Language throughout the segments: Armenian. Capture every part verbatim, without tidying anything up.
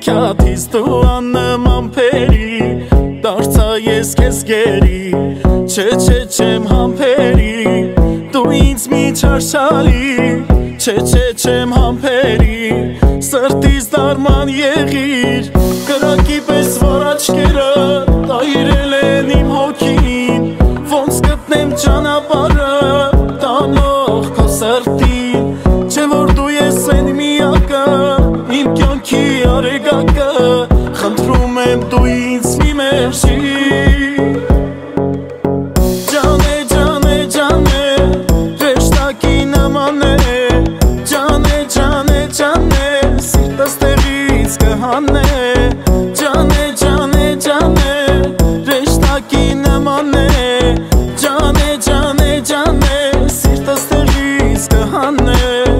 հեքիաթից դու աննման փերի, դարձա ես քեզ գերի, չէ չէ չեմ համբերի, դու ինձ մի չարշալի, չէ չէ չեմ համբերի, սրտից դարման եղիր, կրակի պես որ աչքերը տայրել են իմ հոգին, ոնց գտնեմ ճանապարհը տանող քո սրտին, չէ որ դու ես են միակը, իմ կյանքի արեգակը, խնդրում եմ դու ինձ մի մերժիր։ Ջանե ջանե ջանե ռեշտակի նման է, ջանե ջանե ջանե սիրտս տեղից կհանե, ջանե ջանե ջանե ռեշտակի նման է, ջանե ջանե ջանե սիրտս տեղից կհանե։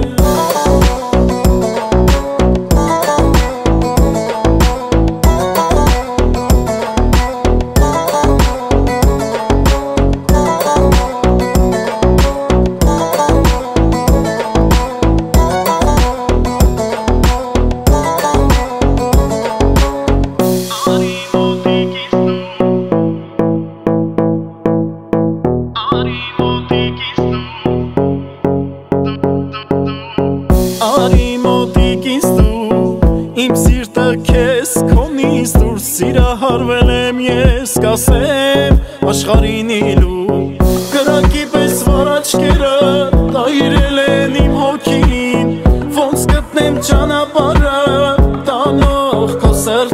Արի մոտիկ ինձ դու, իմ սիրտը քեզ քոնից դուրս սիրահարվել եմ ես, կասեմ աշխարհին իլու, կրակի պես որ աչքերը տայրել են իմ հոգին, ոնց գտնեմ ճանապարհը տանող քո սրտին,